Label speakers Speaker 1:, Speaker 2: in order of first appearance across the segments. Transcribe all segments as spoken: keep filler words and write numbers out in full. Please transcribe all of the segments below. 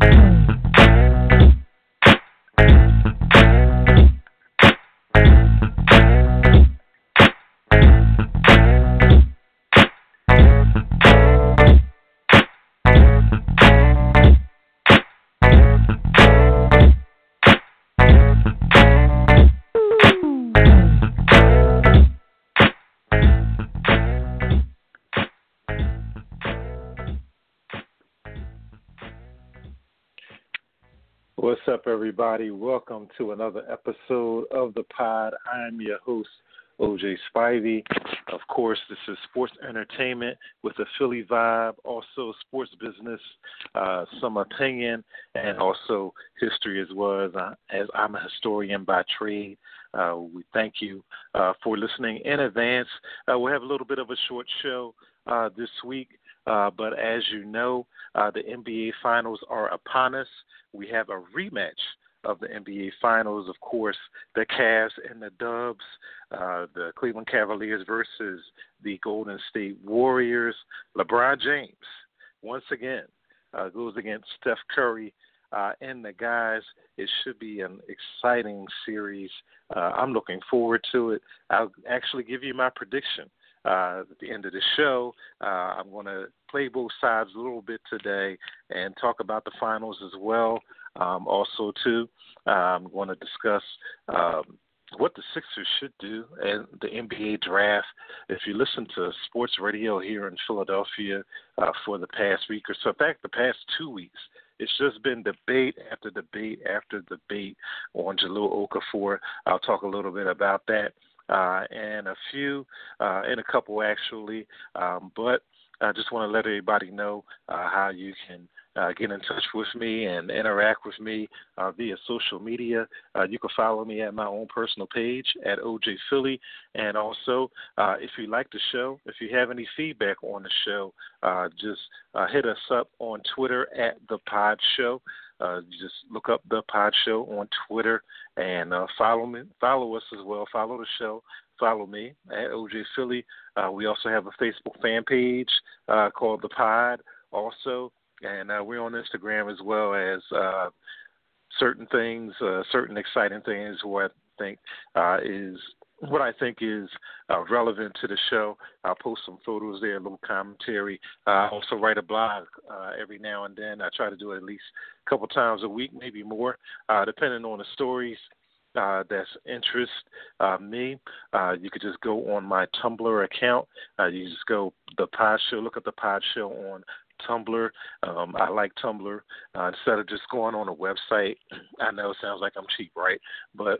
Speaker 1: What's up, everybody? Welcome to another episode of the pod. I'm your host, O J Spivey. Of course, this is sports entertainment with a Philly vibe, also sports business, uh, some opinion, and also history as well, as, I, as I'm a historian by trade. Uh, we thank you uh, for listening in advance. Uh, we'll have a little bit of a short show uh, this week. Uh, but as you know, uh, the N B A Finals are upon us. We have a rematch of the N B A Finals, of course, the Cavs and the Dubs, uh, the Cleveland Cavaliers versus the Golden State Warriors. LeBron James, once again, uh, goes against Steph Curry uh, and the guys. It should be an exciting series. Uh, I'm looking forward to it. I'll actually give you my prediction. Uh, at the end of the show, uh, I'm going to play both sides a little bit today and talk about the finals as well. Um, also, too, uh, I'm going to discuss um, what the Sixers should do in the N B A draft. If you listen to sports radio here in Philadelphia uh, for the past week or so, in fact, the past two weeks, it's just been debate after debate after debate on Jahlil Okafor. I'll talk a little bit about that. Uh, and a few, uh, and a couple actually, um, but I just want to let everybody know uh, how you can uh, get in touch with me and interact with me uh, via social media. Uh, you can follow me at my own personal page at O J Philly, and also uh, if you like the show, if you have any feedback on the show, uh, just uh, hit us up on Twitter at The Pod Show. Uh, you just look up The Pod Show on Twitter and uh, follow me, follow us as well. Follow the show. Follow me at O J Philly. Uh, we also have a Facebook fan page uh, called The Pod also, and uh, we're on Instagram as well as uh, certain things, uh, certain exciting things what I think uh, is what I think is uh, relevant to the show. I'll post some photos there, a little commentary. Uh, I also write a blog uh, every now and then. I try to do it at least a couple times a week, maybe more, uh, depending on the stories uh, that's interest uh, me. Uh, you could just go on my Tumblr account. Uh, you just go The Pod Show, look up The Pod Show on Tumblr. Um, I like Tumblr. Uh, instead of just going on a website, I know it sounds like I'm cheap, right? But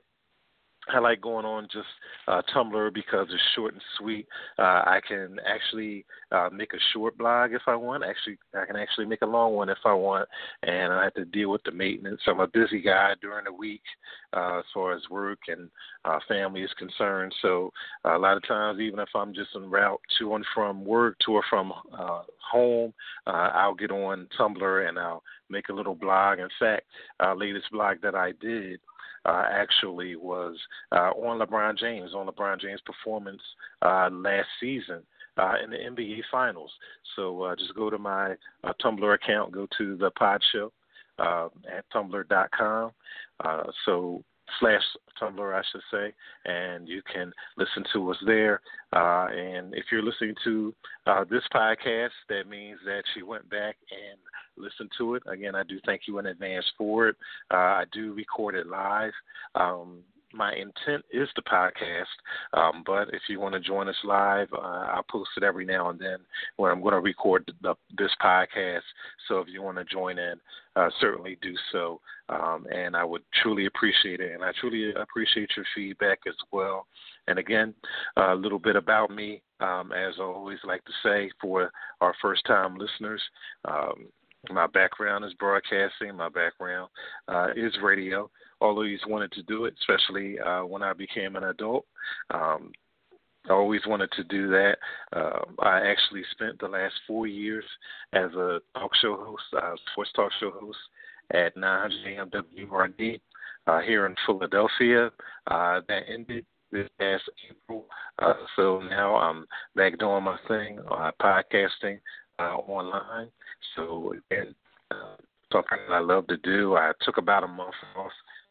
Speaker 1: I like going on just uh, Tumblr because it's short and sweet. Uh, I can actually uh, make a short blog if I want. Actually, I can actually make a long one if I want, and I have to deal with the maintenance. I'm a busy guy during the week uh, as far as work and uh, family is concerned. So uh, a lot of times, even if I'm just en route to and from work, to or from uh, home, uh, I'll get on Tumblr and I'll make a little blog. In fact, uh, latest blog that I did Uh, actually was uh, on LeBron James, on LeBron James' performance uh, last season uh, in the N B A Finals. So uh, just go to my uh, Tumblr account, go to the Pod Show uh, at tumblr dot com. Uh, so slash Tumblr, I should say, and you can listen to us there. Uh, and if you're listening to uh, this podcast, that means that you went back and listened to it. Again, I do thank you in advance for it. Uh, I do record it live. Um, my intent is the podcast, um, but if you want to join us live, uh, I'll post it every now and then when I'm going to record the, this podcast. So if you want to join in, uh, certainly do so. Um, and I would truly appreciate it. And I truly appreciate your feedback as well. And again, uh, a little bit about me, um, as I always like to say for our first-time listeners. Um, my background is broadcasting. My background uh, is radio. Always wanted to do it, especially uh, when I became an adult. Um, I always wanted to do that. Uh, I actually spent the last four years as a talk show host, uh, sports talk show host at nine hundred A M W R D uh, here in Philadelphia. Uh, that ended this past April. Uh, so now I'm back doing my thing, uh, podcasting uh, online. So again, uh, something that I love to do. I took about a month off.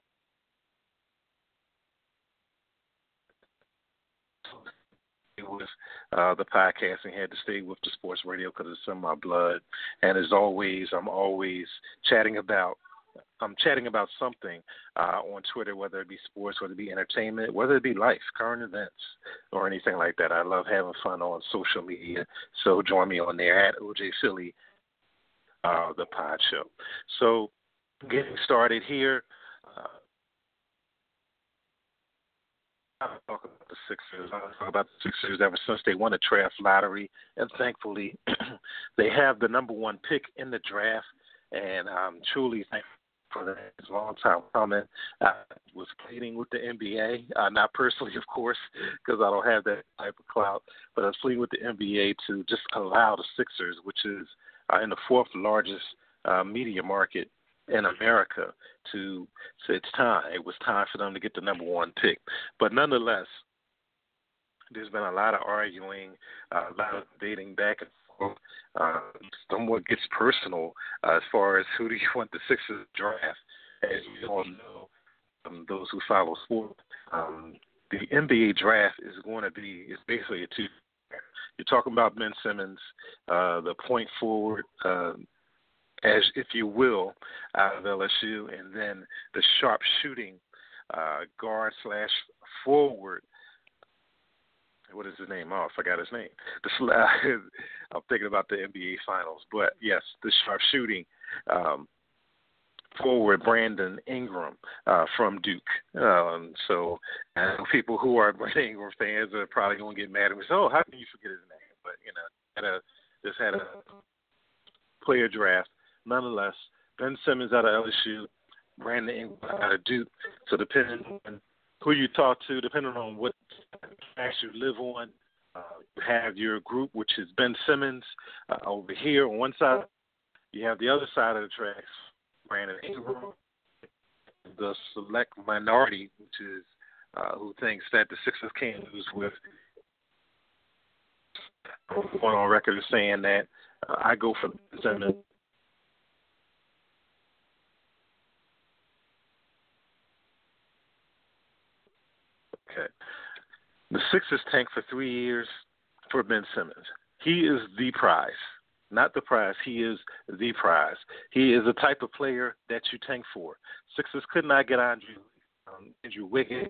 Speaker 1: With uh, the podcasting, had to stay with the sports radio because it's in my blood. And as always, I'm always chatting about I'm chatting about something uh, on Twitter, whether it be sports, whether it be entertainment, whether it be life, current events, or anything like that. I love having fun on social media, so join me on there at O J Philly, uh, the Pod Show. So getting started here. Uh, I'll talk about the Sixers. I'll talk about the Sixers ever since they won the draft lottery, and thankfully they have the number one pick in the draft, and I'm truly thankful for that. It's a long time coming. I was pleading with the N B A, uh, not personally, of course, because I don't have that type of clout, but I was pleading with the N B A to just allow the Sixers, which is uh, in the fourth largest uh, media market in America, to say it's time. It was time for them to get the number one pick. But nonetheless, there's been a lot of arguing, uh, a lot of debating back and forth. Uh, somewhat gets personal uh, as far as who do you want the Sixers to draft. As we all know, um, those who follow sports, um, the N B A draft is going to be, it's basically a two. You're talking about Ben Simmons, uh, the point forward, uh, as if you will, out of L S U, and then the sharp shooting uh, guard slash forward. What is his name? Oh, I forgot his name. The, uh, I'm thinking about the N B A Finals, but yes, the sharp shooting um, forward, Brandon Ingram uh, from Duke. Um, so uh, people who are Brandon Ingram fans are probably going to get mad at me. So, oh, how can you forget his name? But you know, had a, just had a player draft. Nonetheless, Ben Simmons out of L S U, Brandon Ingram out of Duke. So depending on who you talk to, depending on what tracks you live on, uh, you have your group, which is Ben Simmons uh, over here on one side. You have the other side of the tracks, Brandon Ingram, the select minority, which is uh, who thinks that the Sixers can't lose with. I'm going on record as saying that uh, I go for Ben Simmons. Okay. The Sixers tank for three years for Ben Simmons. He is the prize. Not the prize. He is the prize. He is the type of player that you tank for. Sixers could not get Andrew, um, Andrew Wiggins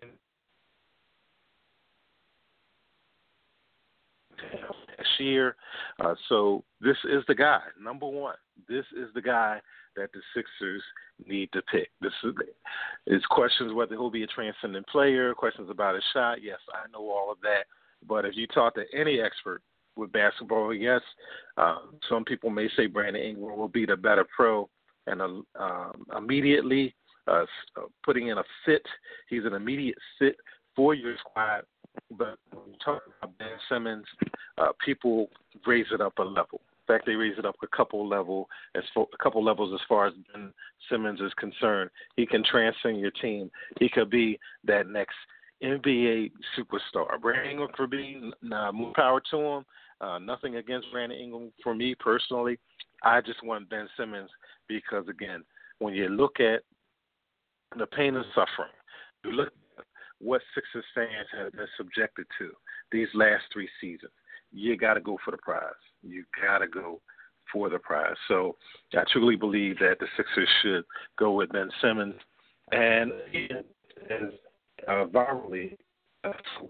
Speaker 1: last year. Uh, so this is the guy, number one. This is the guy that the Sixers need to pick. This is it's questions whether he'll be a transcendent player, questions about his shot. Yes, I know all of that. But if you talk to any expert with basketball, yes, uh, some people may say Brandon Ingram will be the better pro, and uh, um, immediately uh, putting in a fit, he's an immediate fit for your squad. But when you talk about Ben Simmons, uh, people raise it up a level. In fact, they raise it up a couple level as far, a couple levels as far as Ben Simmons is concerned. He can transcend your team. He could be that next N B A superstar. Brandon Ingram for me, nah, more power to him. Uh, nothing against Brandon Ingram for me personally. I just want Ben Simmons because, again, when you look at the pain and suffering, you look at what Sixers fans have been subjected to these last three seasons, you got to go for the prize. You got to go for the prize. So I truly believe that the Sixers should go with Ben Simmons. And as uh, virally, uh,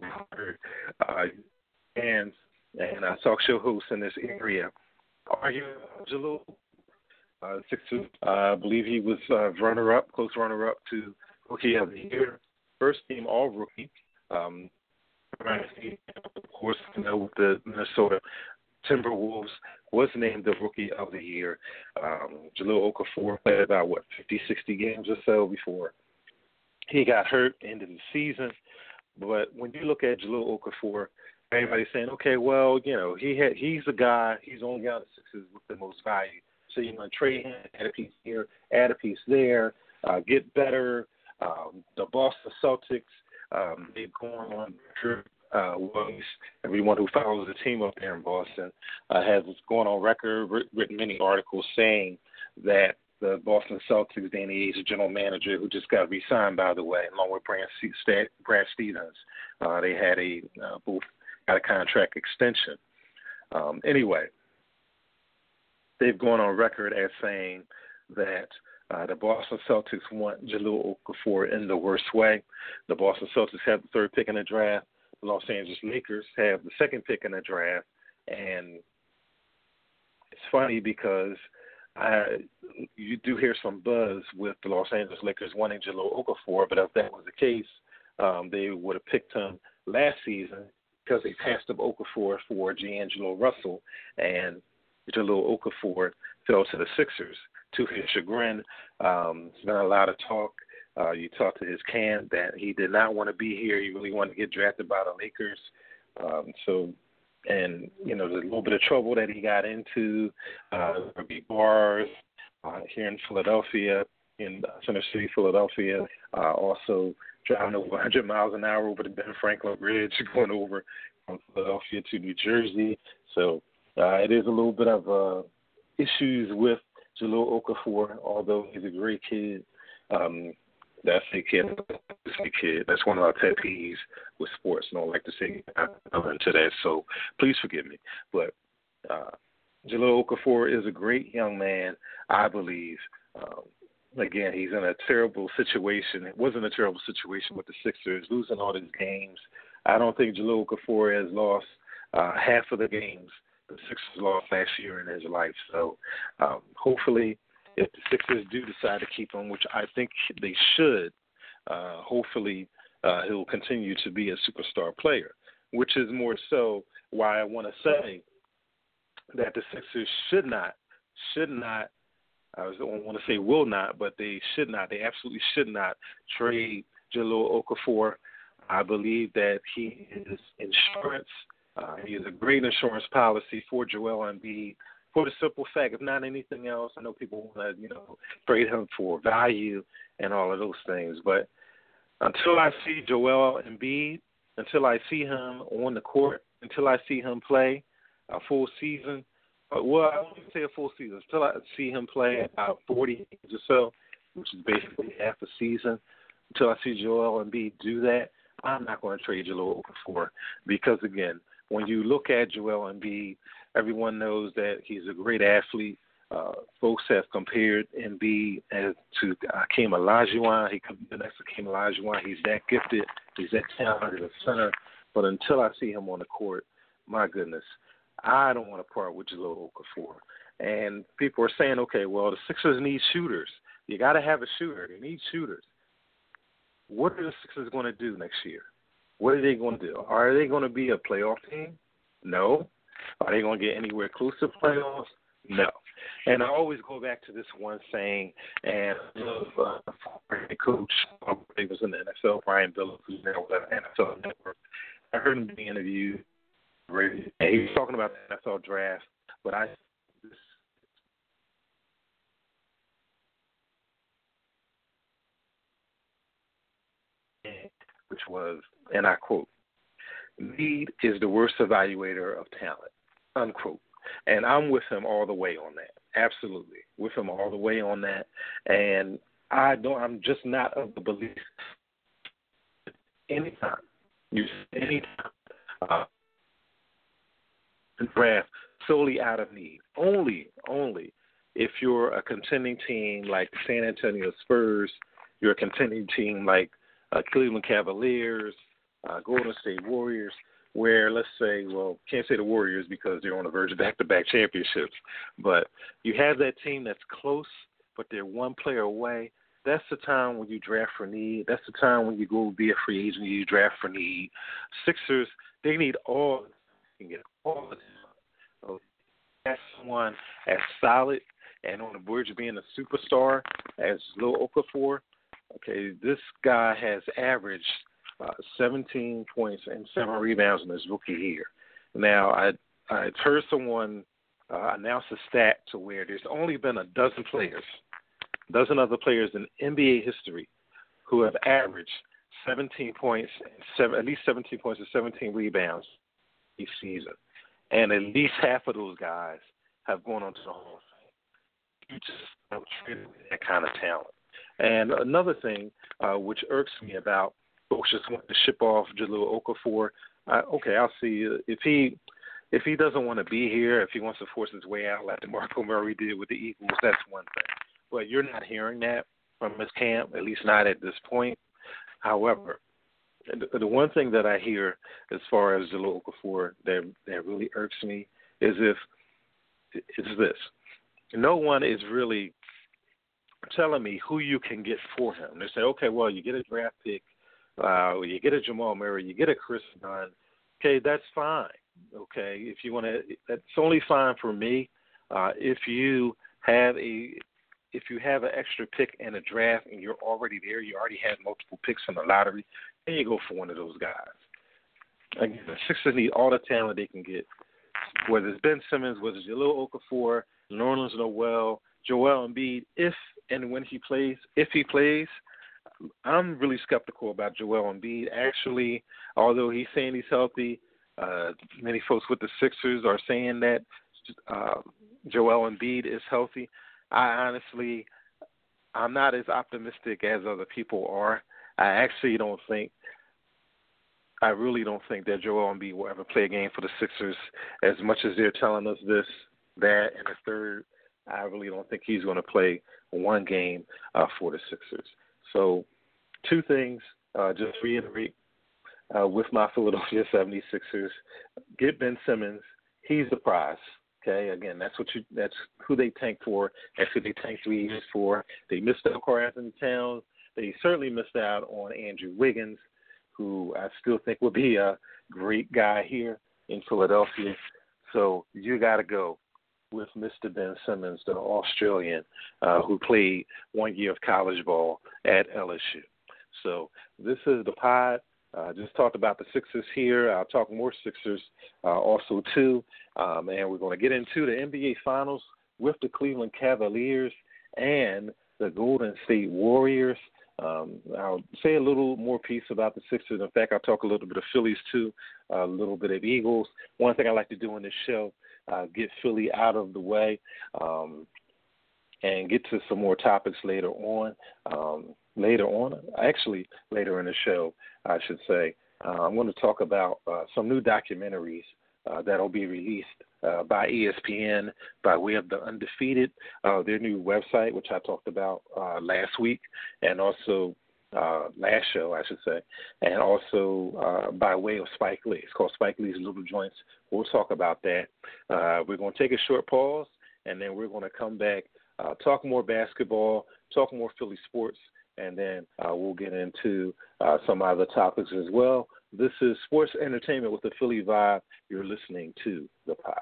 Speaker 1: uh, and and uh, talk show hosts in this area argue Jalil. Uh, Sixers, uh, I believe he was uh, runner-up, close runner-up to Rookie of the Year, first team All-Rookie. Um, of course, you know, the Minnesota Timberwolves was named the Rookie of the Year. Um, Jahlil Okafor played about, what, fifty, sixty games or so before he got hurt into the season. But when you look at Jahlil Okafor, everybody's saying, okay, well, you know, he had, he's a guy, he's the only guy on the Sixers with the most value. So you're going to trade him, add a piece here, add a piece there, uh, get better. Um, the Boston Celtics, um, they've gone on record. Uh, well, everyone who follows the team up there in Boston uh, has gone on record, written many articles saying that the Boston Celtics, Danny Ainge, the general manager, who just got re-signed, by the way, along with Brad, Brad Stevens. Uh, they had a uh, both got a contract extension. Um, anyway, they've gone on record as saying that uh, the Boston Celtics want Jahlil Okafor in the worst way. The Boston Celtics have the third pick in the draft. The Los Angeles Lakers have the second pick in the draft. And it's funny because I, you do hear some buzz with the Los Angeles Lakers wanting Jahlil Okafor, but if that was the case, um, they would have picked him last season because they passed up Okafor for D'Angelo Russell, and Jahlil Okafor fell to the Sixers. To his chagrin, um, there's been a lot of talk. Uh, you talked to his camp that he did not want to be here. He really wanted to get drafted by the Lakers. Um, so, and, you know, there's a little bit of trouble that he got into. Uh, there'll be bars uh, here in Philadelphia, in Center City, Philadelphia. Uh, also driving over one hundred miles an hour over the Ben Franklin Bridge, going over from Philadelphia to New Jersey. So uh, it is a little bit of uh, issues with Jahlil Okafor, although he's a great kid. Um, that's a kid. That's a kid. That's one of our pet peeves with sports, and I don't like to say I'm into that, so please forgive me. But uh, Jahlil Okafor is a great young man, I believe. Um, again, he's in a terrible situation. It wasn't a terrible situation with the Sixers, losing all these games. I don't think Jahlil Okafor has lost uh, half of the games the Sixers lost last year in his life. So um, hopefully, if the Sixers do decide to keep him, which I think they should, uh, hopefully uh, he'll continue to be a superstar player, which is more so why I want to say that the Sixers should not, should not, I don't want to say will not, but they should not, they absolutely should not trade Jahlil Okafor. I believe that he is insurance. Uh, he is a great insurance policy for Joel Embiid for the simple fact, if not anything else, I know people want to, you know, trade him for value and all of those things. But until I see Joel Embiid, until I see him on the court, until I see him play a full season, well, I won't even say a full season, until I see him play about forty games or so, which is basically half a season, until I see Joel Embiid do that, I'm not going to trade Jahlil Okafor because, again, when you look at Joel Embiid, everyone knows that he's a great athlete. Uh, folks have compared Embiid as to Hakeem Olajuwon. He comes next to Hakeem Olajuwon. He's that gifted. He's that talented a center. But until I see him on the court, my goodness, I don't want to part with Jahlil Okafor. And people are saying, okay, well, the Sixers need shooters. You got to have a shooter. They need shooters. What are the Sixers going to do next year? What are they going to do? Are they going to be a playoff team? No. Are they going to get anywhere close to playoffs? No. And I always go back to this one saying, and I love uh, former coach, he was in the N F L, Brian Billups, who's now with the N F L Network. I heard him being interviewed, and he was talking about the N F L draft, but I this which was, and I quote, "Need is the worst evaluator of talent," unquote. And I'm with him all the way on that. Absolutely. With him all the way on that. And I don't, I'm just not of the belief anytime, you anytime, uh, draft solely out of need. Only, only if you're a contending team like the San Antonio Spurs, you're a contending team like uh, Cleveland Cavaliers, uh, Golden State Warriors, where, let's say, well, can't say the Warriors because they're on the verge of back-to-back championships, but you have that team that's close, but they're one player away. That's the time when you draft for need. That's the time when you go be a free agent, you draft for need. Sixers, they need all, you can get all the time. So that's someone as solid and on the verge of being a superstar as Jahlil Okafor. Okay, this guy has averaged Uh, seventeen points and seven rebounds in his rookie year. Now, I I heard someone uh, announce a stat to where there's only been a dozen players, a dozen other players in N B A history who have averaged seventeen points, and seven, at least seventeen points and seventeen rebounds each season, and at least half of those guys have gone on to the Hall of Fame. You just don't trade away that kind of talent. And another thing uh, which irks me about folks just want to ship off Jahlil Okafor. Uh, okay, I'll see uh, if he if he doesn't want to be here, if he wants to force his way out like DeMarco Murray did with the Eagles. That's one thing. But you're not hearing that from his camp, at least not at this point. However, the, the one thing that I hear as far as Jahlil Okafor that that really irks me is if is this: no one is really telling me who you can get for him. They say, okay, well, you get a draft pick, uh, you get a Jamal Murray, you get a Chris Dunn. Okay, that's fine. Okay, if you want to, that's only fine for me. Uh, if you have a, if you have an extra pick in a draft and you're already there, you already had multiple picks in the lottery, then you go for one of those guys. Again, the Sixers need all the talent they can get. Whether it's Ben Simmons, whether it's Jahlil Okafor, Nerlens Noel, Joel Embiid, if and when he plays, if he plays, I'm really skeptical about Joel Embiid. Actually, although he's saying he's healthy, uh, many folks with the Sixers are saying that uh, Joel Embiid is healthy. I honestly, I'm not as optimistic as other people are. I actually don't think, I really don't think that Joel Embiid will ever play a game for the Sixers. As much as they're telling us this, that, and the third, I really don't think he's going to play one game uh, for the Sixers. So two things, uh, just reiterate uh, with my Philadelphia seventy-sixers, get Ben Simmons. He's the prize. Okay, again, that's what you. That's who they tank for. That's who they tank three years for. They missed out on Karl Anthony Towns. They certainly missed out on Andrew Wiggins, who I still think would be a great guy here in Philadelphia. So you got to go with Mister Ben Simmons, the Australian, uh, who played one year of college ball at L S U. So this is the pod. I uh, just talked about the Sixers here. I'll talk more Sixers uh, also, too. Um, and we're going to get into the N B A Finals with the Cleveland Cavaliers and the Golden State Warriors. Um, I'll say a little more piece about the Sixers. In fact, I'll talk a little bit of Phillies, too, a little bit of Eagles. One thing I like to do in this show, uh, get Philly out of the way um, and get to some more topics later on. Um, later on, actually later in the show, I should say, uh, I'm going to talk about uh, some new documentaries uh, that will be released uh, by E S P N by way of The Undefeated, uh, their new website, which I talked about uh, last week, and also uh, last show, I should say, and also uh, by way of Spike Lee. It's called Spike Lee's Little Joints. We'll talk about that. Uh, we're going to take a short pause, and then we're going to come back, uh, talk more basketball, talk more Philly sports, and then uh, we'll get into uh, some other topics as well. This is Sports Entertainment with the Philly Vibe. You're listening to The Pod.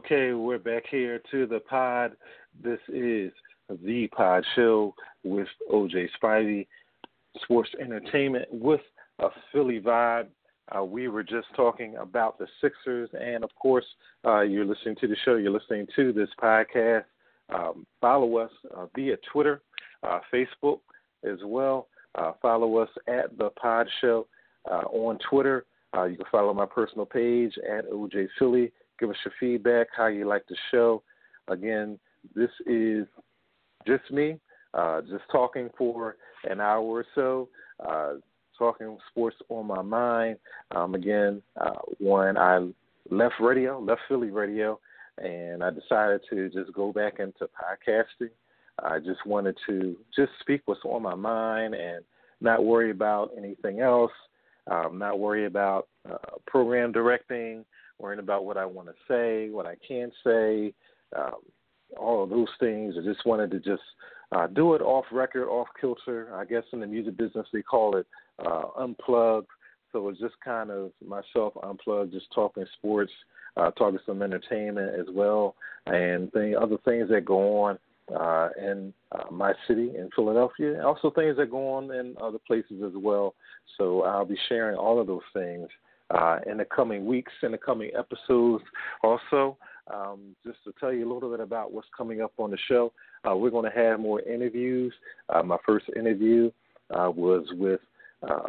Speaker 1: Okay, we're back here to the pod. This is the pod show with O J Spivey, sports entertainment with a Philly vibe. Uh, we were just talking about the Sixers, and of course, uh, you're listening to the show. You're listening to this podcast. Um, follow us uh, via Twitter, uh, Facebook as well. Uh, follow us at the Pod Show uh, on Twitter. Uh, you can follow my personal page at O J Philly. Give us your feedback, how you like the show. Again, this is just me, uh, just talking for an hour or so, uh, talking sports on my mind. Um, again, uh, when I left radio, left Philly radio, and I decided to just go back into podcasting. I just wanted to just speak what's on my mind and not worry about anything else, um, not worry about uh, program directing, worrying about what I want to say, what I can't say, um, all of those things. I just wanted to just uh, do it off record, off kilter. I guess in the music business they call it uh, unplugged. So it's just kind of myself unplugged, just talking sports, uh, talking some entertainment as well, and thing, other things that go on uh, in uh, my city in Philadelphia, and also things that go on in other places as well. So I'll be sharing all of those things uh, in the coming weeks, in the coming episodes. Also, um, just to tell you a little bit about what's coming up on the show, uh, we're going to have more interviews. Uh, my first interview uh, was with uh,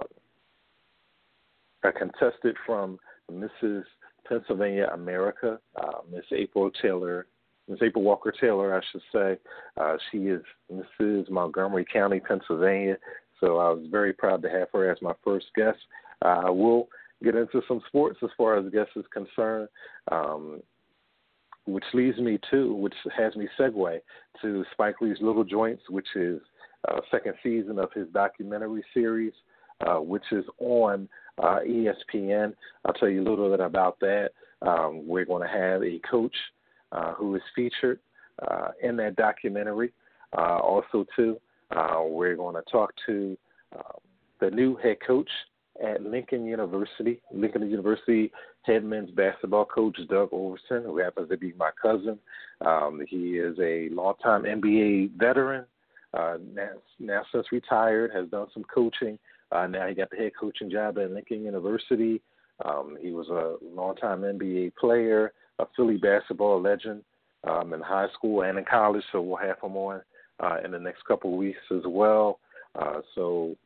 Speaker 1: a contestant from Missus Pennsylvania America, uh, Miss April Taylor, Miss April Walker Taylor, I should say. Uh, she is Missus Montgomery County, Pennsylvania. So I was very proud to have her as my first guest. Uh, we'll get into some sports as far as guests is concerned, um, which leads me to, which has me segue to Spike Lee's Little Joints, which is uh, second season of his documentary series, uh, which is on uh, E S P N. I'll tell you a little bit about that. Um, we're going to have a coach uh, who is featured uh, in that documentary. Uh, also, too, uh, we're going to talk to uh, the new head coach at Lincoln University. Lincoln University head men's basketball coach, Doug Overton, who happens to be my cousin. Um, he is a longtime N B A veteran. Uh, now, now since retired, has done some coaching. Uh, now he got the head coaching job at Lincoln University. Um, he was a longtime N B A player, a Philly basketball legend um, in high school and in college, so we'll have him on uh, in the next couple of weeks as well. Uh, so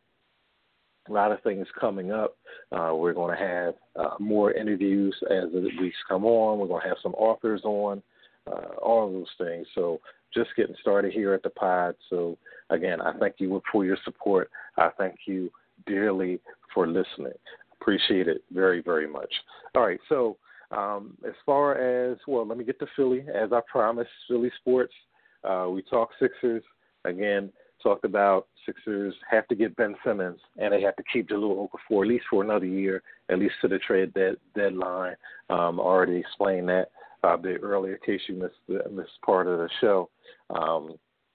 Speaker 1: a lot of things coming up. Uh, we're going to have uh, more interviews as the weeks come on. We're going to have some authors on, uh, all of those things. So just getting started here at the pod. So, again, I thank you for your support. I thank you dearly for listening. Appreciate it very, very much. All right, so um, as far as, well, let me get to Philly. As I promised, Philly sports. Uh, we talk Sixers. Again, talked about Sixers have to get Ben Simmons, and they have to keep Jahlil Okafor at least for another year, at least to the trade dead, deadline. Um, already explained that uh, a bit earlier in case you missed, the, missed part of the show. Um,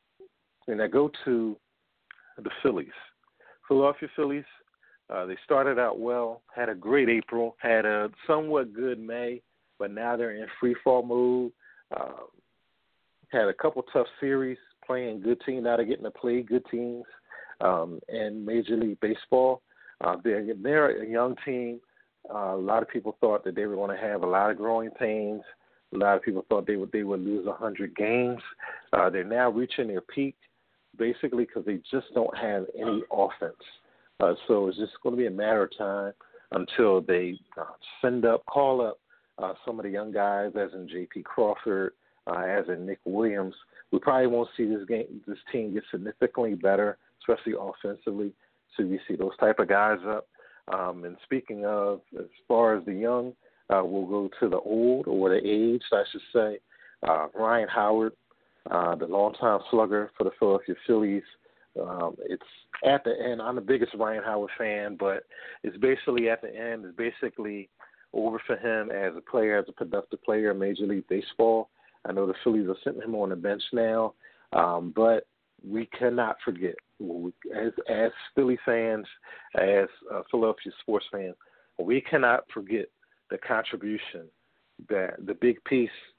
Speaker 1: and I go to the Phillies. Philadelphia Phillies, uh, they started out well, had a great April, had a somewhat good May, but now they're in free fall mode. Uh, had a couple tough series, playing good teams. Now they're getting to play good teams um, in Major League Baseball. Uh, they're, they're a young team. Uh, a lot of people thought that they were going to have a lot of growing pains. A lot of people thought they would they would lose one hundred games. Uh, they're now reaching their peak, basically because they just don't have any offense. Uh, so it's just going to be a matter of time until they uh, send up, call up uh, some of the young guys, as in J P Crawford, uh, as in Nick Williams. We probably won't see this game, this team get significantly better, especially offensively. So we see those type of guys up. Um, and speaking of, as far as the young, uh, we'll go to the old or the aged, I should say. Uh, Ryan Howard, uh, the longtime slugger for the Philadelphia Phillies. Um, it's at the end. I'm the biggest Ryan Howard fan, but it's basically at the end. It's basically over for him as a player, as a productive player in Major League Baseball. I know the Phillies are sitting him on the bench now, um, but we cannot forget, as, as Philly fans, as uh, Philadelphia sports fans, we cannot forget the contribution, that the big piece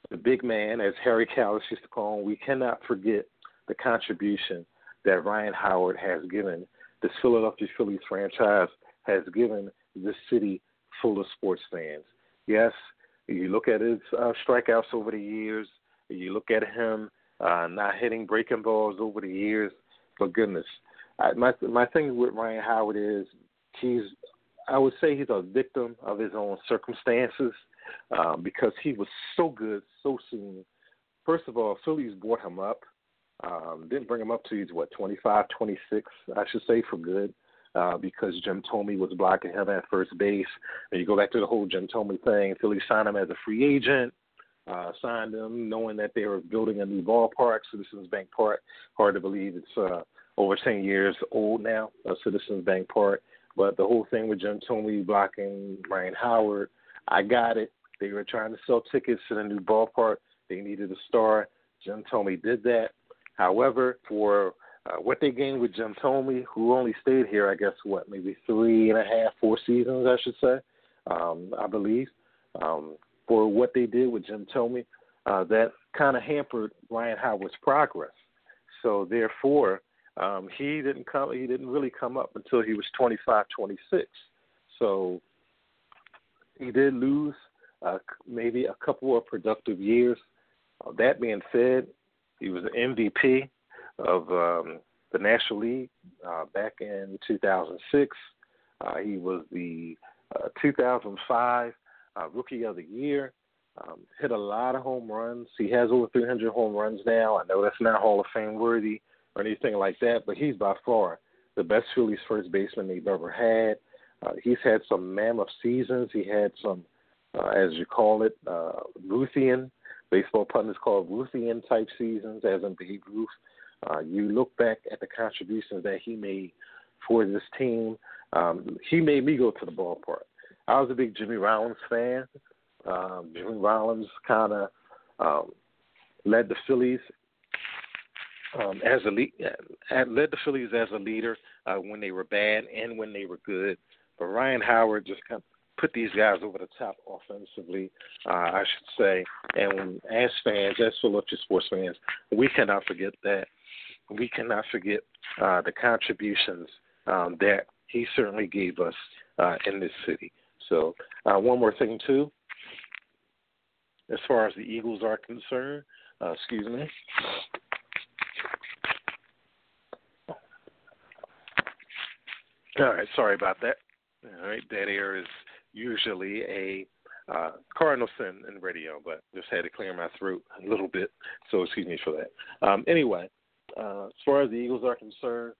Speaker 1: the big man, as Harry Kalas used to call him, we cannot forget the contribution that Ryan Howard has given this Philadelphia Phillies franchise, has given this city full of sports fans. Yes, you look at his uh, strikeouts over the years, you look at him uh, not hitting breaking balls over the years, but goodness, I, my my thing with Ryan Howard is he's, I would say he's a victim of his own circumstances um, because he was so good so soon. First of all, Phillies brought him up. Um, didn't bring him up to he's what twenty-five, twenty-six, I should say, for good, uh, because Jim Thome was blocking him at first base. And you go back to the whole Jim Thome thing. Philly signed him as a free agent, uh, signed him knowing that they were building a new ballpark, Citizens Bank Park. Hard to believe it's uh, over ten years old now, uh, Citizens Bank Park. But the whole thing with Jim Thome blocking Ryan Howard, I got it. They were trying to sell tickets to the new ballpark. They needed a star. Jim Thome did that. However, for uh, what they gained with Jim Thome, who only stayed here, I guess, what, maybe three and a half, four seasons, I should say, um, I believe, um, for what they did with Jim Thome, uh, that kind of hampered Ryan Howard's progress. So, therefore, um, he didn't come. He didn't really come up until he was twenty-five, twenty-six. So, he did lose uh, maybe a couple of productive years. Uh, that being said, he was an M V P of um, the National League uh, back in two thousand six. Uh, he was the uh, two thousand five uh, Rookie of the Year. Um, hit a lot of home runs. He has over three hundred home runs now. I know that's not Hall of Fame worthy or anything like that, but he's by far the best Phillies first baseman they've ever had. Uh, he's had some mammoth seasons. He had some, uh, as you call it, uh, Ruthian. Baseball pundits call Ruthian type seasons, as in Babe Ruth. Uh, you look back at the contributions that he made for this team. Um, he made me go to the ballpark. I was a big Jimmy Rollins fan. Um, Jimmy Rollins kind of um, led the Phillies um, as a lead, led the Phillies as a leader uh, when they were bad and when they were good. But Ryan Howard just kind of put these guys over the top offensively, uh, I should say. And when, as fans, as Philadelphia sports fans, we cannot forget that. We cannot forget uh, the contributions um, that he certainly gave us uh, in this city. So uh, one more thing, too, as far as the Eagles are concerned, uh, excuse me. All right, sorry about that. All right, that air is usually a uh, cardinal sin in radio, but just had to clear my throat a little bit, so excuse me for that. Um, anyway, uh, as far as the Eagles are concerned,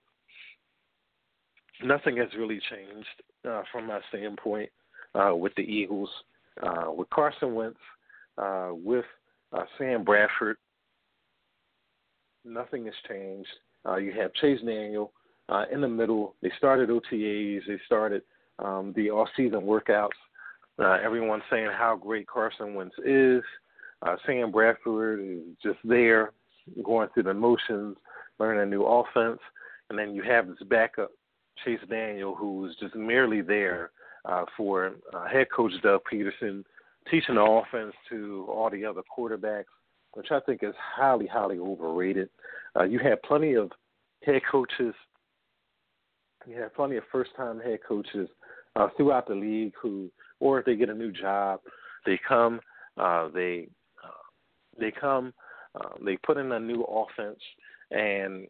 Speaker 1: nothing has really changed uh, from my standpoint uh, with the Eagles. Uh, with Carson Wentz, uh, with uh, Sam Bradford, nothing has changed. Uh, you have Chase Daniel uh, in the middle. They started O T As. They started um, the off-season workouts. Uh, everyone's saying how great Carson Wentz is. Uh, Sam Bradford is just there, going through the motions, learning a new offense. And then you have this backup, Chase Daniel, who's just merely there uh, for uh, head coach Doug Peterson, teaching the offense to all the other quarterbacks, which I think is highly, highly overrated. Uh, you have plenty of head coaches, you have plenty of first-time head coaches uh, throughout the league who, or if they get a new job, they come, uh, they uh, they come, uh, they put in a new offense, and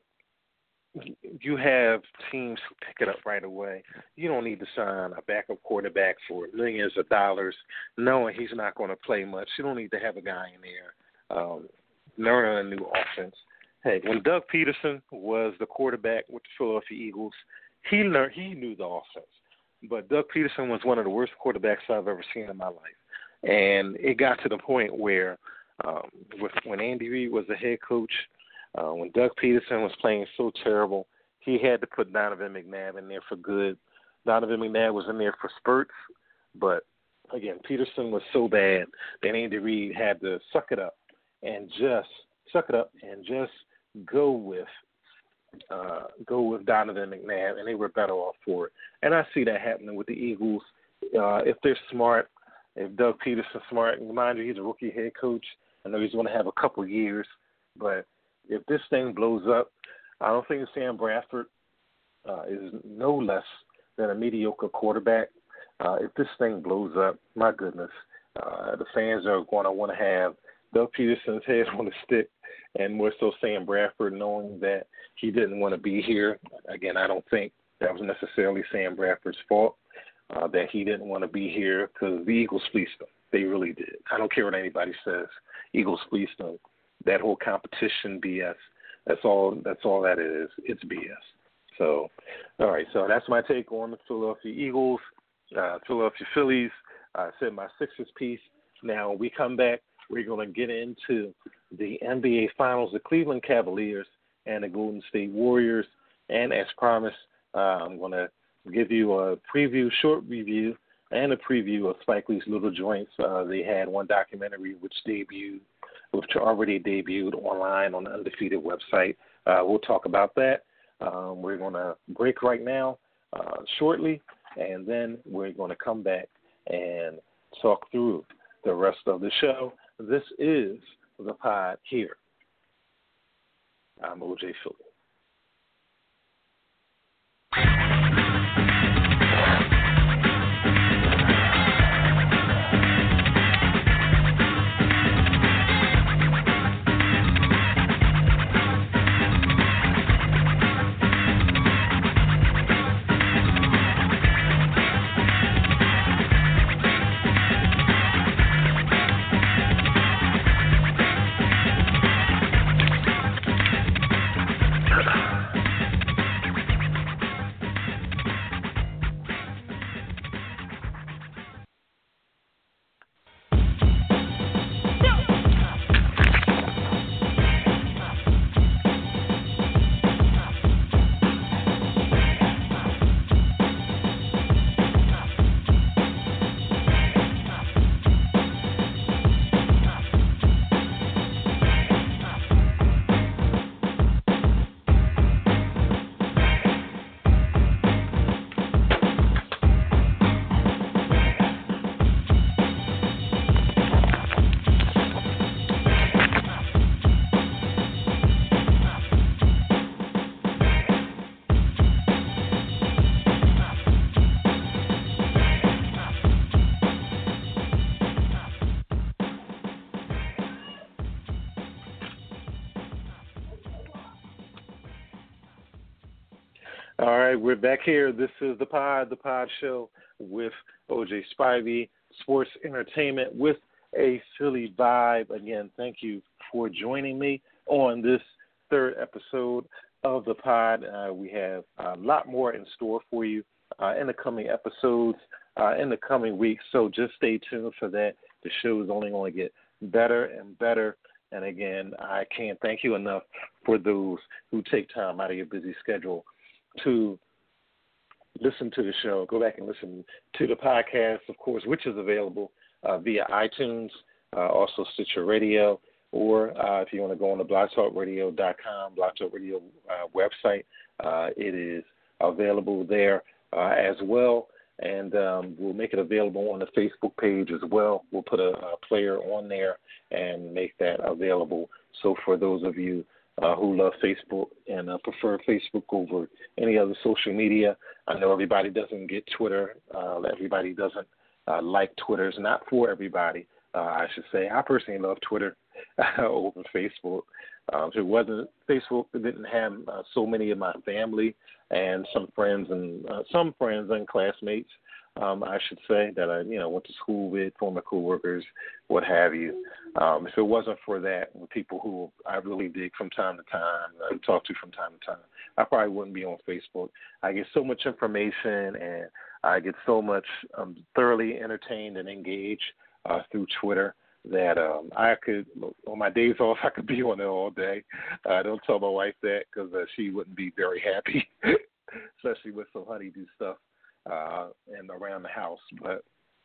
Speaker 1: you have teams pick it up right away. You don't need to sign a backup quarterback for millions of dollars, knowing he's not going to play much. You don't need to have a guy in there um, learning a new offense. Hey, when Doug Peterson was the quarterback with the Philadelphia Eagles, he learned he knew the offense. But Doug Peterson was one of the worst quarterbacks I've ever seen in my life. And it got to the point where um, with, when Andy Reid was the head coach, Uh, when Doug Peterson was playing so terrible, he had to put Donovan McNabb in there for good. Donovan McNabb was in there for spurts, but, again, Peterson was so bad that Andy Reid had to suck it up and just suck it up and just go with uh, go with Donovan McNabb, and they were better off for it. And I see that happening with the Eagles. Uh, if they're smart, if Doug Peterson's smart, and mind you, he's a rookie head coach, I know he's going to have a couple years, but if this thing blows up, I don't think Sam Bradford uh, is no less than a mediocre quarterback. Uh, if this thing blows up, my goodness, uh, the fans are going to want to have Doug Peterson's head on the stick, and more so Sam Bradford, knowing that he didn't want to be here. Again, I don't think that was necessarily Sam Bradford's fault, uh, that he didn't want to be here because the Eagles fleeced him. They really did. I don't care what anybody says. Eagles fleeced them. That whole competition B S. That's all. That's all that is. It's B S. So, all right. So that's my take on the Philadelphia Eagles, uh, Philadelphia Phillies. I said my Sixers piece. Now when we come back, we're going to get into the N B A Finals, the Cleveland Cavaliers and the Golden State Warriors. And as promised, uh, I'm going to give you a preview, short review, and a preview of Spike Lee's Little Joints. Uh, they had one documentary which debuted, which already debuted online on the Undefeated website. Uh, we'll talk about that. Um, we're going to break right now uh, shortly, and then we're going to come back and talk through the rest of the show. This is the pod here. I'm O J Philly. All right, we're back here. This is the pod, the pod show with O J Spivey, sports entertainment with a Philly vibe. Again, thank you for joining me on this third episode of the pod. Uh, we have a lot more in store for you uh, in the coming episodes, uh, in the coming weeks, so just stay tuned for that. The show is only going to get better and better. And again, I can't thank you enough for those who take time out of your busy schedule to listen to the show. Go back and listen to the podcast, of course, which is available uh, via iTunes, uh, also Stitcher Radio, or uh, if you want to go on the blog talk radio dot com, Blog Talk Radio uh, website, uh, it is available there uh, as well. And um, we'll make it available on the Facebook page as well. We'll put a, a player on there and make that available. So for those of you Uh, who love Facebook and uh, prefer Facebook over any other social media. I know everybody doesn't get Twitter. Uh, everybody doesn't uh, like Twitter. It's not for everybody, uh, I should say. I personally love Twitter over Facebook. Um, if it wasn't Facebook, it didn't have uh, so many of my family and some friends and uh, some friends and classmates, um, I should say, that I you know went to school with, former coworkers, what have you. Um, if it wasn't for that, with people who I really dig from time to time, uh, talk to from time to time, I probably wouldn't be on Facebook. I get so much information, and I get so much um, thoroughly entertained and engaged uh, through Twitter that um, I could, on my days off, I could be on there all day. I uh, don't tell my wife that because uh, she wouldn't be very happy, especially with some honeydew stuff uh, and around the house. But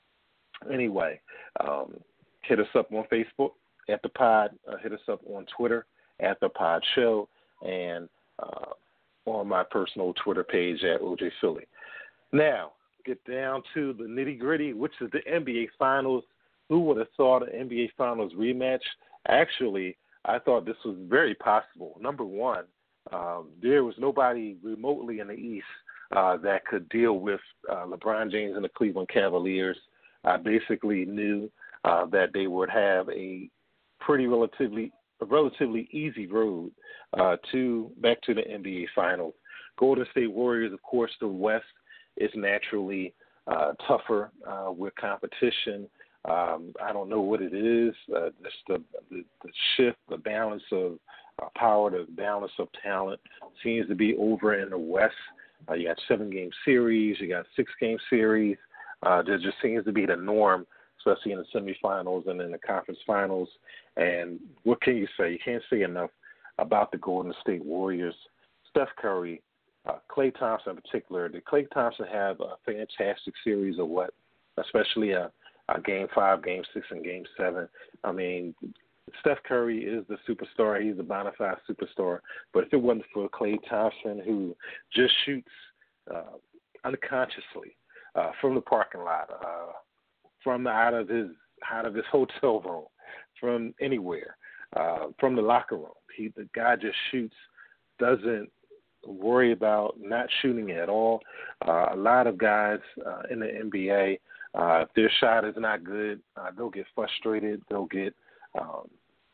Speaker 1: anyway, um, hit us up on Facebook at The Pod. Uh, hit us up on Twitter at The Pod Show, and uh, on my personal Twitter page at O J Philly. Now, get down to the nitty-gritty, which is the N B A Finals. who would have thought an N B A Finals rematch? Actually, I thought this was very possible. Number one, um, there was nobody remotely in the East uh, that could deal with uh, LeBron James and the Cleveland Cavaliers. I basically knew uh, that they would have a pretty relatively a relatively easy road uh, to back to the N B A Finals. Golden State Warriors, of course, the West is naturally uh, tougher uh, with competition. Um, I don't know what it is. Uh, just the, the, the shift, the balance of uh, power, the balance of talent seems to be over in the West. Uh, you got seven-game series, you got six-game series. Uh, there just seems to be the norm, especially in the semifinals and in the conference finals. And what can you say? You can't say enough about the Golden State Warriors. Steph Curry, uh, Klay Thompson in particular. Did Klay Thompson have a fantastic series or what? Especially a, a game five, game six, and game seven. I mean, Steph Curry is the superstar. He's a bona fide superstar. But if it wasn't for Klay Thompson, who just shoots uh, unconsciously uh, from the parking lot, uh, from out of his out of his hotel room, from anywhere, uh, from the locker room, he the guy just shoots, doesn't worry about not shooting at all. Uh, a lot of guys uh, in the N B A, uh, if their shot is not good, uh, they'll get frustrated. They'll get um,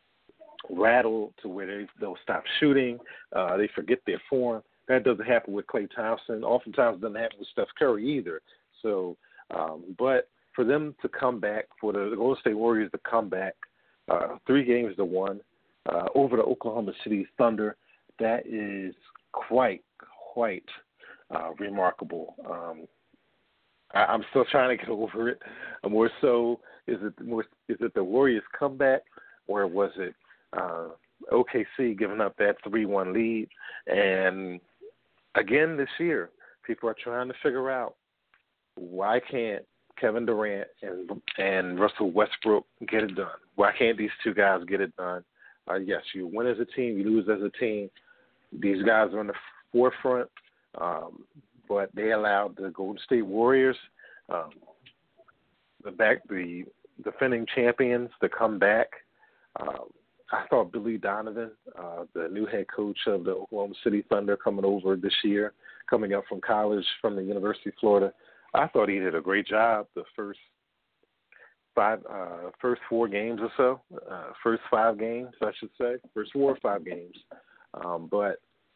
Speaker 1: rattled to where they, they'll stop shooting. Uh, they forget their form. That doesn't happen with Klay Thompson. Oftentimes it doesn't happen with Steph Curry either. So, um, but for them to come back, for the Golden State Warriors to come back uh, three games to one uh, over the Oklahoma City Thunder, that is quite, quite uh, remarkable. Um, I, I'm still trying to get over it. More so, is it more, is it the Warriors comeback, or was it uh, O K C giving up that three one lead? And again this year, people are trying to figure out why can't Kevin Durant and and Russell Westbrook get it done? Why can't these two guys get it done? Uh, yes, you win as a team, you lose as a team. These guys are on the forefront, um, but they allowed the Golden State Warriors, um, the back the defending champions, to come back. Um, I thought Billy Donovan, uh, the new head coach of the Oklahoma City Thunder, coming over this year, coming up from college from the University of Florida, I thought he did a great job the first five, uh, first four games or so, uh, first five games, I should say, first four or five games. Um, but,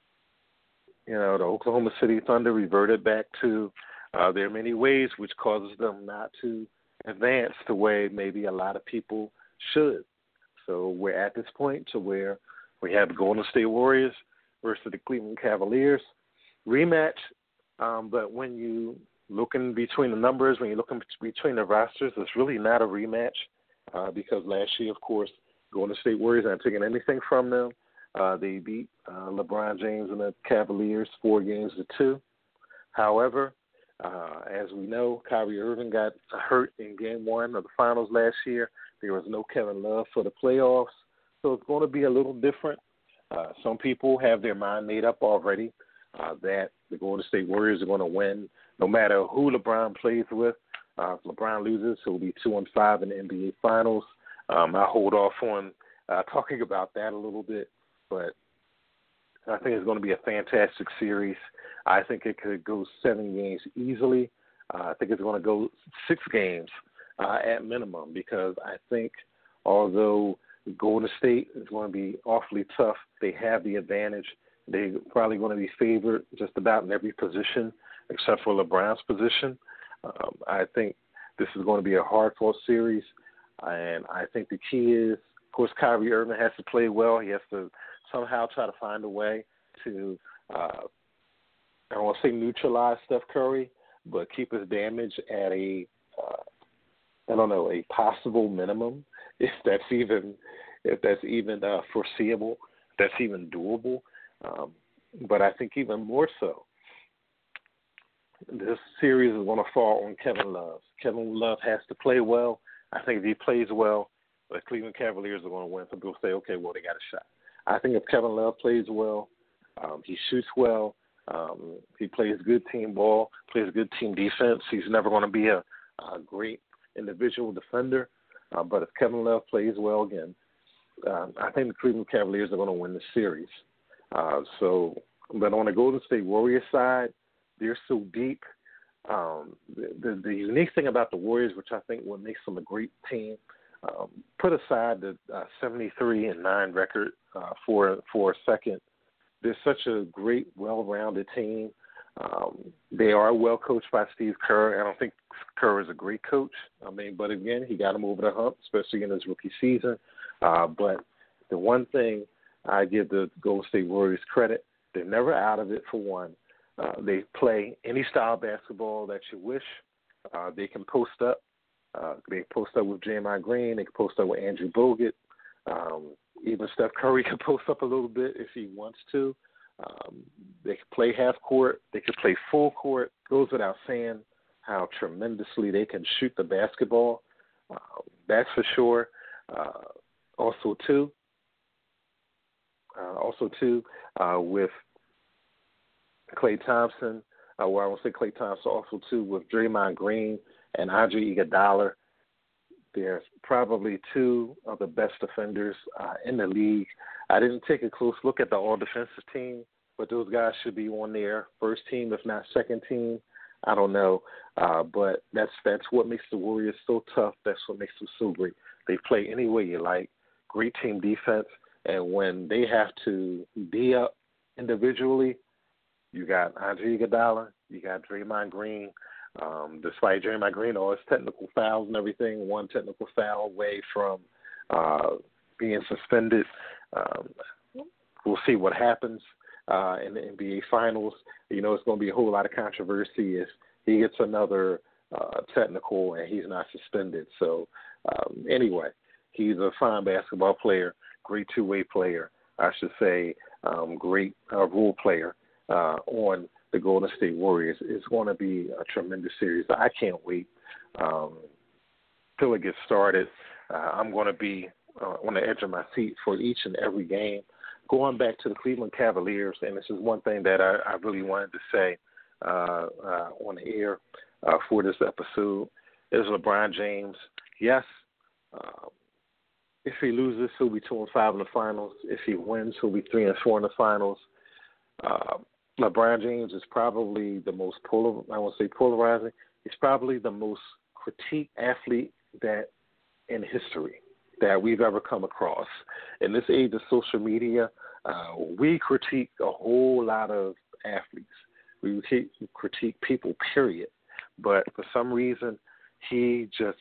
Speaker 1: you know, the Oklahoma City Thunder reverted back to uh, their many ways, which causes them not to advance the way maybe a lot of people should. So we're at this point to where we have the Golden State Warriors versus the Cleveland Cavaliers rematch. Um, but when you looking between the numbers, when you're looking between the rosters, it's really not a rematch uh, because last year, of course, Golden State Warriors aren't taking anything from them. Uh, they beat uh, LeBron James and the Cavaliers four games to two. However, uh, as we know, Kyrie Irving got hurt in game one of the finals last year. There was no Kevin Love for the playoffs, so it's going to be a little different. Uh, some people have their mind made up already uh, that the Golden State Warriors are going to win no matter who LeBron plays with. Uh, if LeBron loses, he'll be two and five in the N B A Finals. Um, I'll hold off on uh, talking about that a little bit, but I think it's going to be a fantastic series. I think it could go seven games easily. Uh, I think it's going to go six games uh, at minimum because I think although Golden State is going to be awfully tough, they have the advantage. They're probably going to be favored just about in every position except for LeBron's position. Um, I think this is going to be a hard-fought series, and I think the key is, of course, Kyrie Irving has to play well. He has to somehow try to find a way to, uh, I don't want to say neutralize Steph Curry, but keep his damage at a, uh, I don't know, a possible minimum, if that's even, if that's even uh, foreseeable, if that's even doable. Um, but I think even more so, this series is going to fall on Kevin Love. Kevin Love has to play well. I think if he plays well, the Cleveland Cavaliers are going to win. So people say, okay, well, they got a shot. I think if Kevin Love plays well, um, he shoots well, um, he plays good team ball, plays good team defense. He's never going to be a, a great individual defender, Uh, but if Kevin Love plays well again, um, I think the Cleveland Cavaliers are going to win the series. Uh, so, but on the Golden State Warriors side, they're so deep. Um, the, the, the unique thing about the Warriors, which I think what makes them a great team, um, put aside the uh, seventy-three and nine record uh, for for a second. They're such a great, well-rounded team. Um, they are well coached by Steve Kerr. I don't think Kerr is a great coach. I mean, but again, he got him over the hump, especially in his rookie season. Uh, but the one thing I give the Golden State Warriors credit, they're never out of it, for one. Uh, they play any style of basketball that you wish. Uh, they can post up. Uh, they can post up with Draymond Green. They can post up with Andrew Bogut. Um, even Steph Curry can post up a little bit if he wants to. Um, they can play half court. They can play full court. Goes without saying how tremendously they can shoot the basketball. Uh, that's for sure. Uh, also, too, uh, also too, uh, with Klay Thompson, uh, well, I won't say Klay Thompson, also too with Draymond Green and Andre Iguodala. They're probably two of the best defenders uh, in the league. I didn't take a close look at the all-defensive team, but those guys should be on their first team, if not second team. I don't know, uh, but that's that's what makes the Warriors so tough. That's what makes them so great. They play any way you like. Great team defense, and when they have to be up individually, you got Andre Iguodala, you got Draymond Green. Um, despite Draymond Green, all his technical fouls and everything, one technical foul away from uh, being suspended. Um, we'll see what happens uh, in the N B A Finals. You know, it's going to be a whole lot of controversy if he gets another uh, technical and he's not suspended. So um, anyway, he's a fine basketball player, great two-way player, I should say, um, great uh, role player uh, on the Golden State Warriors. Is going to be a tremendous series. I can't wait um, till it gets started. Uh, I'm going to be uh, on the edge of my seat for each and every game. Going back to the Cleveland Cavaliers, and this is one thing that I, I really wanted to say uh, uh, on the air uh, for this episode, is LeBron James. Yes, uh, if he loses, he'll be two and five in the finals. If he wins, he'll be three and four in the finals. Uh, LeBron James is probably the most polar, I won't say polarizing. He's probably the most critiqued athlete that in history that we've ever come across. In this age of social media, uh, we critique a whole lot of athletes. We critique, critique people, period. But for some reason, he just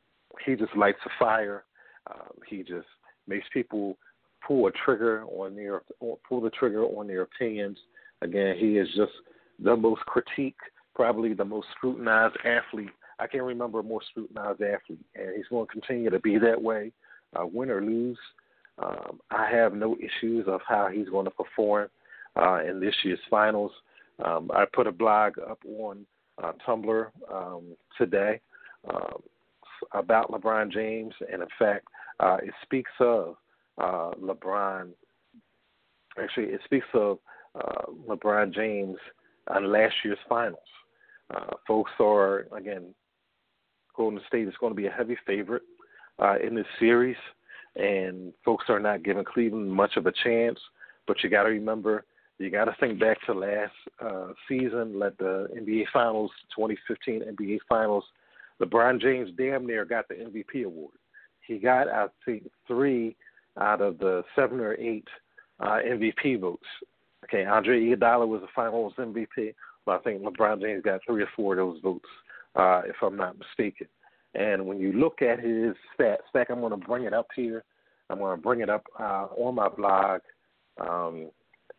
Speaker 1: he just lights a fire. Um, he just makes people pull a trigger on their pull the trigger on their opinions. Again, he is just the most critiqued, probably the most scrutinized athlete. I can't remember a more scrutinized athlete, and he's going to continue to be that way, uh, win or lose. Um, I have no issues of how he's going to perform uh, in this year's finals. Um, I put a blog up on uh, Tumblr um, today uh, about LeBron James, and in fact, uh, it speaks of uh, LeBron. Actually, it speaks of uh, LeBron James on last year's finals. Uh, folks are, again, Golden State is going to be a heavy favorite uh, in this series, and folks are not giving Cleveland much of a chance. But you got to remember, you got to think back to last uh, season, let the N B A Finals, twenty fifteen N B A Finals. LeBron James damn near got the M V P award. He got, I think, three out of the seven or eight uh, M V P votes. Okay, Andre Iguodala was the Finals M V P, but I think LeBron James got three or four of those votes, uh, if I'm not mistaken. And when you look at his stats, in fact, I'm going to bring it up here. I'm going to bring it up uh, on my blog. Um,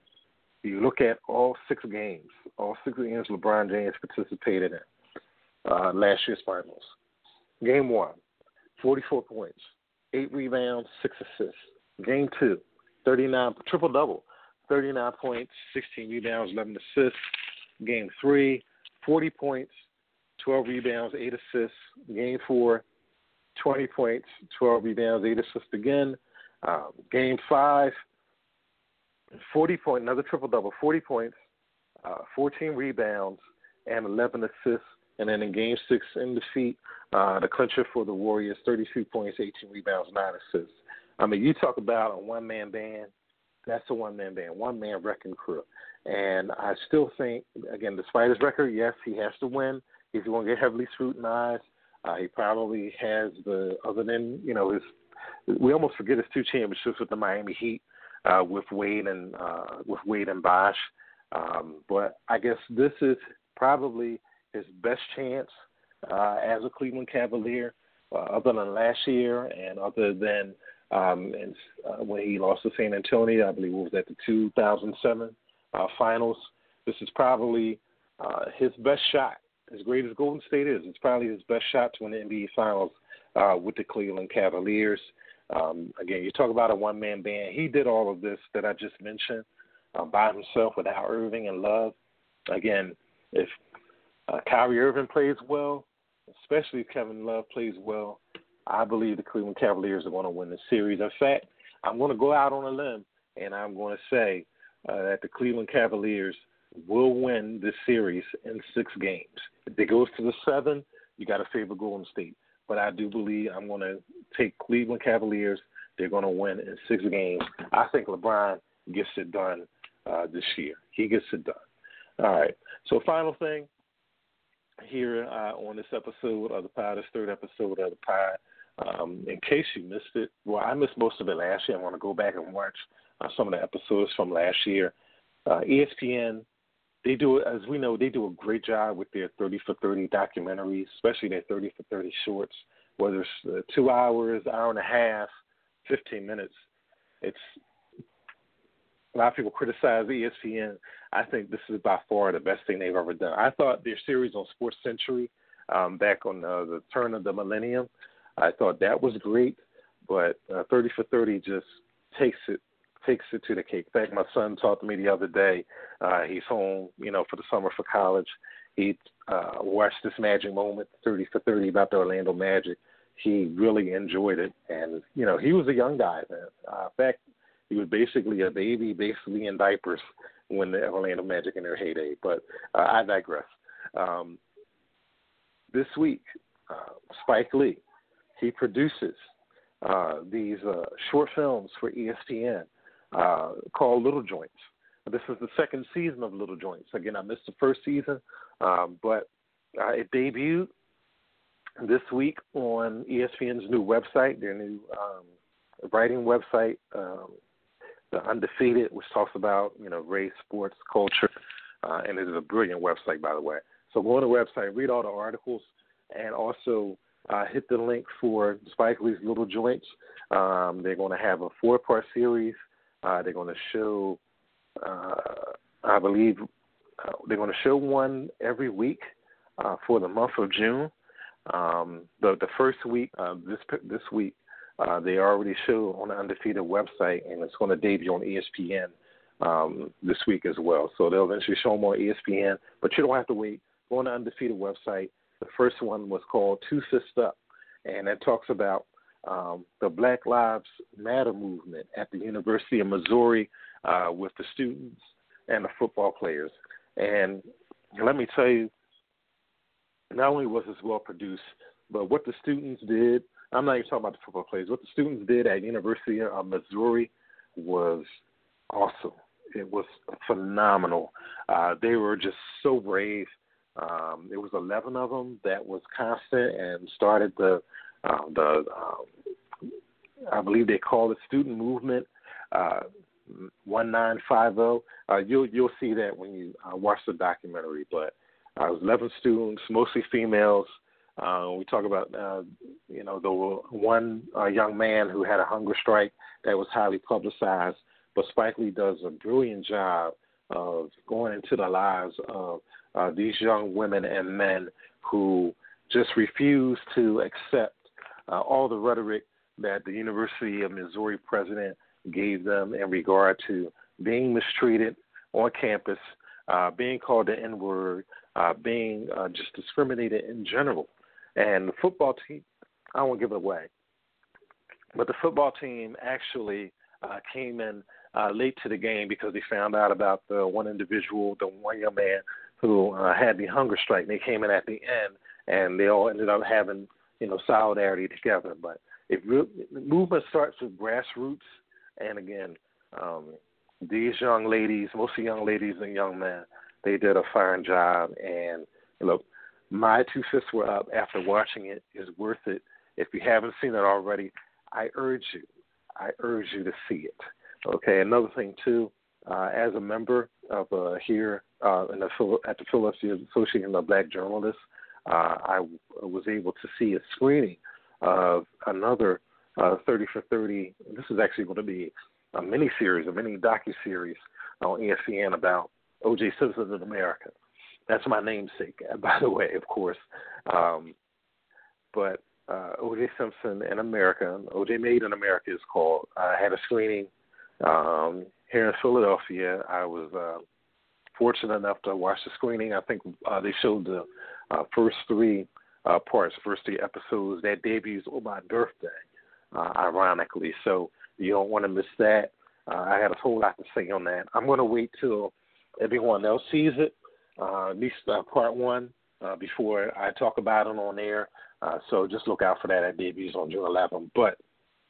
Speaker 1: you look at all six games, all six games LeBron James participated in uh, last year's finals. Game one, forty-four points, eight rebounds, six assists. Game two, thirty-nine, triple-double, thirty-nine points, sixteen rebounds, eleven assists. Game three, forty points, twelve rebounds, eight assists. Game four, twenty points, twelve rebounds, eight assists again. Um, game five, forty points, another triple-double, forty points, uh, fourteen rebounds, and eleven assists. And then in Game Six in defeat, uh, the clincher for the Warriors, thirty-two points, eighteen rebounds, nine assists. I mean, you talk about a one-man band. That's a one-man band, one-man wrecking crew. And I still think, again, despite his record, yes, he has to win. He's going to get heavily scrutinized. Uh, he probably has the, other than, you know, his, we almost forget his two championships with the Miami Heat, uh, with Wade and uh, with Wade and Bosh. Um, but I guess this is probably his best chance uh, as a Cleveland Cavalier, uh, other than last year and other than um, and, uh, when he lost to San Antonio. I believe it was at the two thousand seven uh, finals. This is probably uh, his best shot. As great as Golden State is, it's probably his best shot to win the N B A Finals uh, with the Cleveland Cavaliers. Um, again, you talk about a one-man band. He did all of this that I just mentioned uh, by himself without Irving and Love. Again, if uh, Kyrie Irving plays well, especially if Kevin Love plays well, I believe the Cleveland Cavaliers are going to win the series. In fact, I'm going to go out on a limb, and I'm going to say uh, that the Cleveland Cavaliers will win this series in six games. If it goes to the seven, you got to favor Golden State. But I do believe I'm going to take Cleveland Cavaliers. They're going to win in six games. I think LeBron gets it done uh, this year. He gets it done. All right. So final thing here uh, on this episode of the pod, this third episode of the pod. Um, in case you missed it, well, I missed most of it last year. I want to go back and watch uh, some of the episodes from last year. Uh, E S P N, they do, as we know, they do a great job with their thirty for thirty documentaries, especially their thirty for thirty shorts, whether it's uh, two hours, hour and a half, fifteen minutes. It's a lot of people criticize E S P N. I think this is by far the best thing they've ever done. I thought their series on Sports Century um, back on uh, the turn of the millennium, I thought that was great, but uh, thirty for thirty just takes it takes it to the cake. In fact, my son talked to me the other day. Uh, he's home, you know, for the summer for college. He uh, watched this Magic Moment, thirty for thirty, about the Orlando Magic. He really enjoyed it, and you know, he was a young guy, man. Uh, in fact, he was basically a baby, basically in diapers when the Orlando Magic in their heyday. But uh, I digress. Um, this week, uh, Spike Lee, he produces uh, these uh, short films for E S P N uh, called Little Joints. This is the second season of Little Joints. Again, I missed the first season, um, but uh, it debuted this week on E S P N's new website, their new um, writing website, um, The Undefeated, which talks about, you know, race, sports, culture, uh, and it is a brilliant website, by the way. So go on the website, read all the articles, and also uh, hit the link for Spike Lee's Little Joints. Um, they're going to have a four-part series. Uh, they're going to show, uh, I believe, uh, they're going to show one every week uh, for the month of June. Um, the the first week, uh, this this week, uh, they already show on the Undefeated website, and it's going to debut on E S P N um, this week as well. So they'll eventually show them on E S P N, but you don't have to wait. Go on the Undefeated website. The first one was called Two Fists Up, and it talks about um, the Black Lives Matter movement at the University of Missouri uh, with the students and the football players. And let me tell you, not only was this well produced, but what the students did, I'm not even talking about the football players, what the students did at University of Missouri was awesome. It was phenomenal. Uh, they were just so brave. Um, there was eleven of them that was constant and started the, uh, the um, I believe they call it Student Movement uh, one nine five zero. Uh, you'll, you'll see that when you uh, watch the documentary, but Uh, it was eleven students, mostly females. Uh, we talk about, uh, you know, the one uh, young man who had a hunger strike that was highly publicized. But Spike Lee does a brilliant job of going into the lives of uh, these young women and men who just refuse to accept uh, all the rhetoric that the University of Missouri president gave them in regard to being mistreated on campus, uh, being called the N-word, Uh, being uh, just discriminated in general. And the football team, I won't give it away, but the football team actually uh, came in uh, late to the game because they found out about the one individual, the one young man who uh, had the hunger strike. They came in at the end, and they all ended up having, you know, solidarity together. But if re- the movement starts with grassroots, and again, um, these young ladies, mostly young ladies and young men, they did a fine job. And look, my two fists were up after watching it. It's worth it. If you haven't seen it already, I urge you, I urge you to see it. Okay. Another thing too, uh, as a member of uh, here uh, in the at the Philadelphia Association of Black Journalists, uh, I w- was able to see a screening of another uh, thirty for thirty. This is actually going to be a mini series, a mini docu-series on E S P N about O J Simpson in America. That's my namesake, by the way, of course. Um, but uh, O J Simpson in America, O J Made in America is called. I had a screening um, here in Philadelphia. I was uh, fortunate enough to watch the screening. I think uh, they showed the uh, first three uh, parts, first three episodes that debuts on my birthday, uh, ironically. So you don't want to miss that. Uh, I had a whole lot to say on that. I'm going to wait till everyone else sees it, uh, at least uh, part one, uh, before I talk about it on air. Uh, so just look out for that. It debuts on June eleventh. But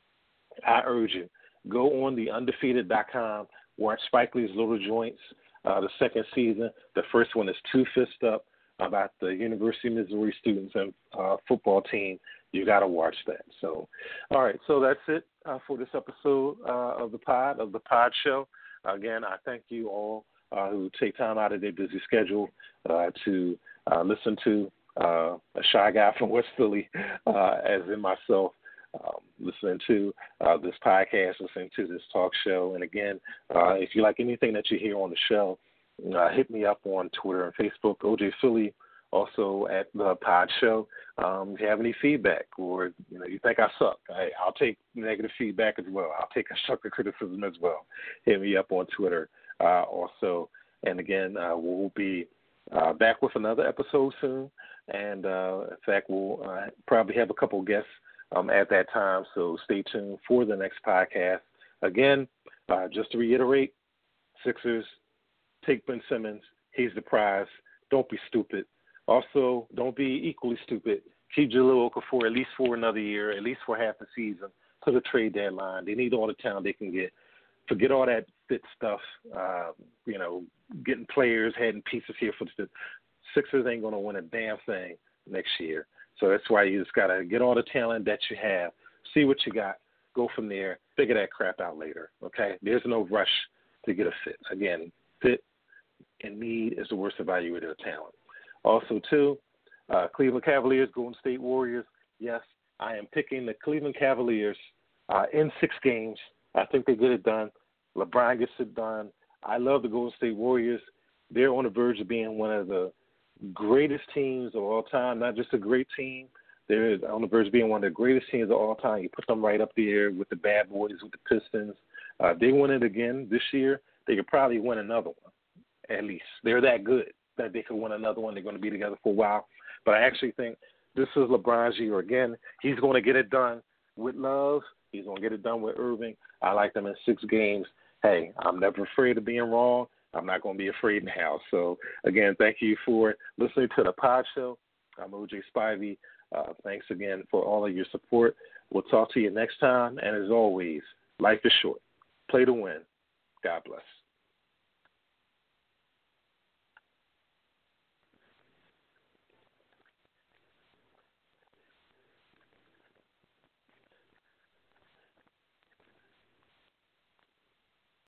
Speaker 1: I urge you, go on the undefeated dot com, watch Spike Lee's Little Joints, uh, the second season. The first one is Two Fists Up, about the University of Missouri students and uh, football team. You got to watch that. So, all right, so that's it uh, for this episode uh, of the pod, of the pod show. Again, I thank you all uh, who take time out of their busy schedule uh, to uh, listen to uh, a shy guy from West Philly, uh, as in myself, um, listening to uh, this podcast, listening to this talk show. And again, uh, if you like anything that you hear on the show, uh, hit me up on Twitter and Facebook, O J Philly, also at the pod show. Um, if you have any feedback or you know you think I suck, I, I'll take negative feedback as well. I'll take constructive criticism as well. Hit me up on Twitter uh, also. And again, uh, we'll be uh, back with another episode soon. And uh, in fact, we'll uh, probably have a couple guests um, at that time. So stay tuned for the next podcast. Again, uh, just to reiterate, Sixers, take Ben Simmons. He's the prize. Don't be stupid. Also, don't be equally stupid. Keep Jahlil Okafor at least for another year, at least for half the season, to the trade deadline. They need all the talent they can get. Forget all that fit stuff, uh, you know, getting players, heading pieces here for the Sixers ain't going to win a damn thing next year. So that's why you just got to get all the talent that you have, see what you got, go from there, figure that crap out later, okay? There's no rush to get a fit. Again, fit and need is the worst evaluator of talent. Also, too, uh, Cleveland Cavaliers, Golden State Warriors. Yes, I am picking the Cleveland Cavaliers uh, in six games. I think they get it done. LeBron gets it done. I love the Golden State Warriors. They're on the verge of being one of the greatest teams of all time, not just a great team. They're on the verge of being one of the greatest teams of all time. You put them right up there with the bad boys, with the Pistons. Uh, if they win it again this year, they could probably win another one, at least. They're that good that they could win another one. They're going to be together for a while. But I actually think this is LeBron's year again. He's going to get it done with Love. He's going to get it done with Irving. I like them in six games. Hey, I'm never afraid of being wrong. I'm not going to be afraid now. So, again, thank you for listening to the pod show. I'm O J Spivey. Uh, thanks again for all of your support. We'll talk to you next time. And as always, life is short. Play to win. God bless.